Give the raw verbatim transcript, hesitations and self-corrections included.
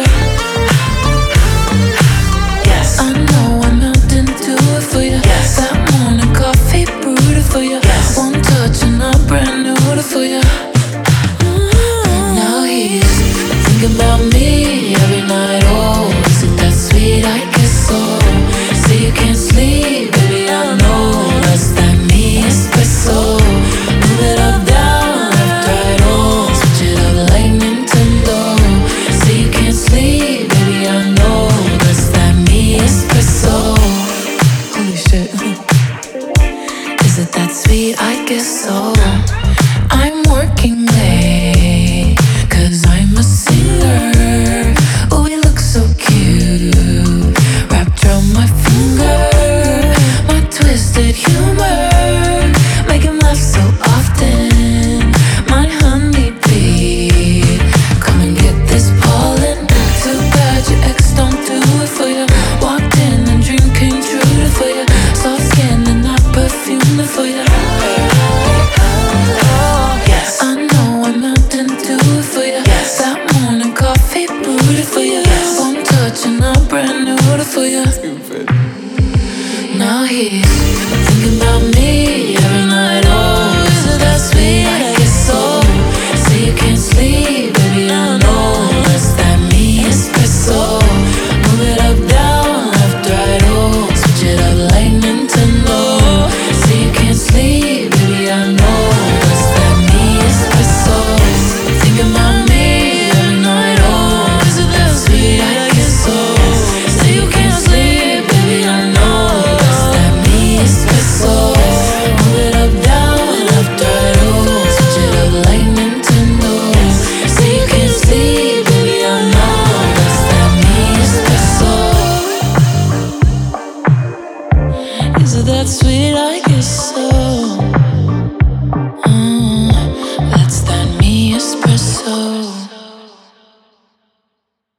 Yes. I know I'm melting to it for you. Yes. That morning coffee brewed it for you. Yes. One touch and I'm brand new to for you. Now he's thinking about me every night. Oh, is it that sweet? I guess so. Say you can't sleep, baby, I know that's that me espresso. Move it up, down, left, right, oh, switch it up like Nintendo. Say you can't sleep, baby, I know that's that me espresso. Holy shit. Is it that sweet? I guess so. I'm working late, cause I'm a singer. Oh, we look so cute, wrapped around my finger. My twisted humor, make him laugh so often. My honeybee, come and get this pollen. Too bad your ex don't do it for you. Walked in and dream came true for you. Soft skin and I perfume it for you. Yes. I know I'm melting to it for you. Yes. That morning coffee brewed it for you. Yes. One touch and I'm brand new to for you. Stupid. Now he's thinking about me every night. Oh, is it that sweet? I guess so. Say you can't sleep, baby, I know that's that me espresso. Move it up, down, left, right, oh, switch it up like Nintendo. Say you can't sleep, baby, I know that's that me espresso. Thinking about me every night. Oh, is it that sweet? I guess so. Say you can't sleep, baby, I know that's that me espresso. Move it up, down, left, right, oh, switch it up like Nintendo. Say you can't sleep, baby, I know that's that me espresso. Is it that sweet? I guess so. Mm, that's that me espresso.